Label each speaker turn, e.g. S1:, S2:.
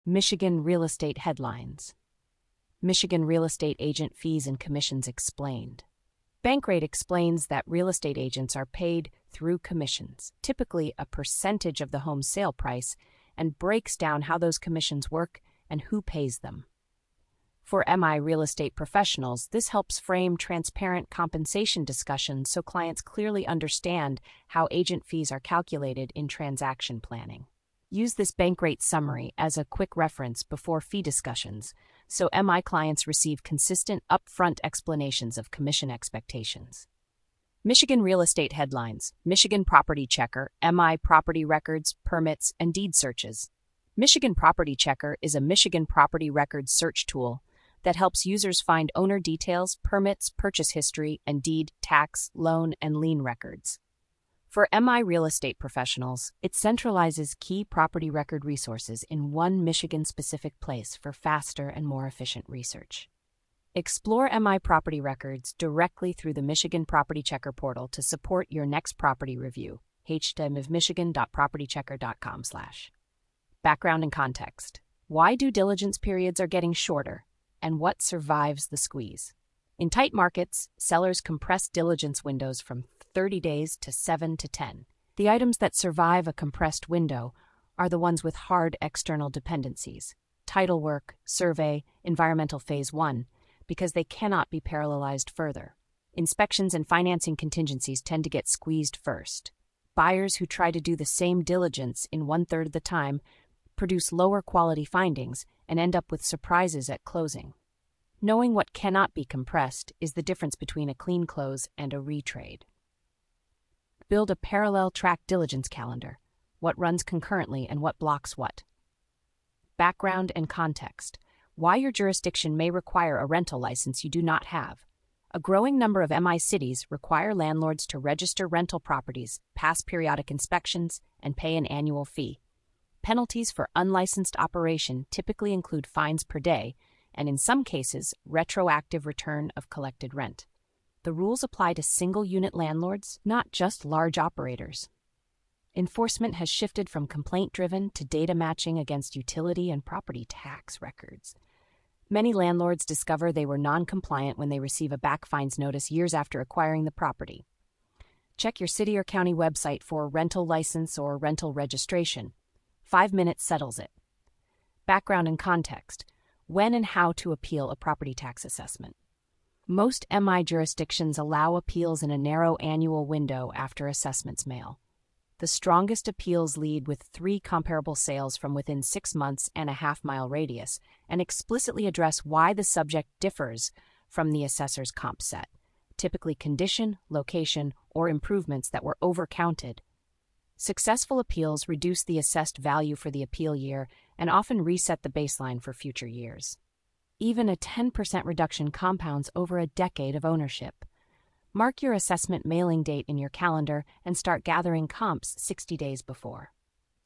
S1: Michigan real estate headlines. Michigan real estate agent fees and commissions explained. Bankrate explains that real estate agents are paid through commissions, typically a percentage of the home sale price, and breaks down how those commissions work and who pays them. For MI real estate professionals, this helps frame transparent compensation discussions so clients clearly understand how agent fees are calculated in transaction planning. Use this Bankrate summary as a quick reference before fee discussions, so MI clients receive consistent, upfront explanations of commission expectations. Michigan real estate headlines. Michigan Property Checker, MI property records, permits, and deed searches. Michigan Property Checker is a Michigan property records search tool that helps users find owner details, permits, purchase history, and deed, tax, loan, and lien records. For MI real estate professionals, it centralizes key property record resources in one Michigan-specific place for faster and more efficient research. Explore MI property records directly through the Michigan Property Checker portal to support your next property review. http://michigan.propertychecker.com/. Background and context. Why due diligence periods are getting shorter, and what survives the squeeze. In tight markets, sellers compress diligence windows from 30 days to 7 to 10. The items that survive a compressed window are the ones with hard external dependencies, title work, survey, environmental phase 1, because they cannot be parallelized further. Inspections and financing contingencies tend to get squeezed first. Buyers who try to do the same diligence in 1/3 of the time produce lower quality findings and end up with surprises at closing. Knowing what cannot be compressed is the difference between a clean close and a retrade. Build a parallel track diligence calendar, what runs concurrently and what blocks what. Background and context. Why your jurisdiction may require a rental license you do not have. A growing number of MI cities require landlords to register rental properties, pass periodic inspections, and pay an annual fee. Penalties for unlicensed operation typically include fines per day, and in some cases, retroactive return of collected rent. The rules apply to single-unit landlords, not just large operators. Enforcement has shifted from complaint-driven to data matching against utility and property tax records. Many landlords discover they were non-compliant when they receive a back fines notice years after acquiring the property. Check your city or county website for rental license or rental registration. 5 minutes settles it. Background and context. When and how to appeal a property tax assessment. Most MI jurisdictions allow appeals in a narrow annual window after assessments mail. The strongest appeals lead with 3 comparable sales from within 6 months and a half-mile radius and explicitly address why the subject differs from the assessor's comp set, typically condition, location, or improvements that were overcounted. Successful appeals reduce the assessed value for the appeal year and often reset the baseline for future years. Even a 10% reduction compounds over a decade of ownership. Mark your assessment mailing date in your calendar and start gathering comps 60 days before.